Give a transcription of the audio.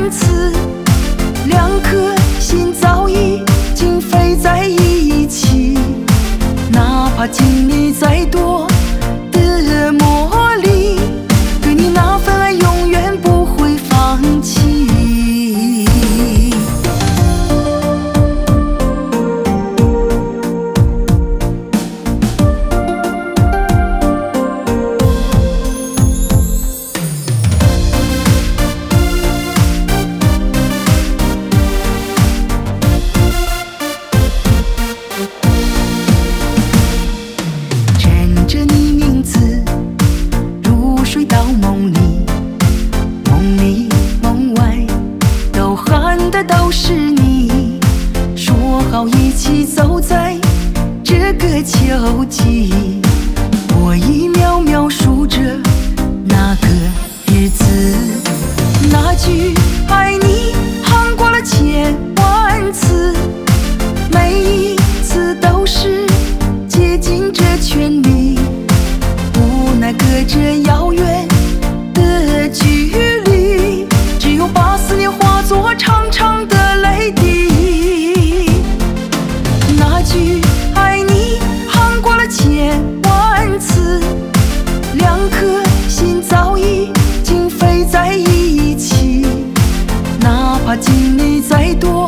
万次，两颗心早已经飞在一起。哪怕经历再多的磨砺，对你那份爱永远不会放弃。枕着你名字入睡到梦里，梦里梦外都喊的都是你。说好一起走在这个秋季，我已秒秒数着那个日子。那句爱你喊过了千万次，每一次都是竭尽着全力，无奈隔着遥远的距离，只有把思念化作长长的泪滴。那句爱你喊过了千万次，两颗心早已经飞在一起。哪怕经历再多